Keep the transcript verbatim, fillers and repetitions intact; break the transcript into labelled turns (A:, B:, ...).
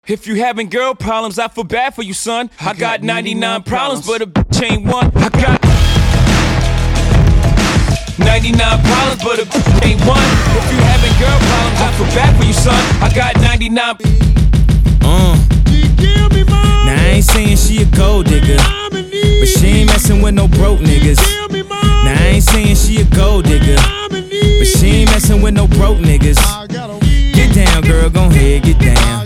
A: If you having girl problems, I feel bad for you, son. I got ninety-nine problems, but a bitch ain't one. I got ninety-nine problems, but a bitch ain't one. If you having girl problems, I feel bad for you, son. I got ninety-nine.
B: Uh. Now I ain't saying she a gold digger, but she ain't messing with no broke niggas. Now I ain't saying she a gold digger, but she ain't messing with no broke niggas. Get down, girl, gon' head, get down.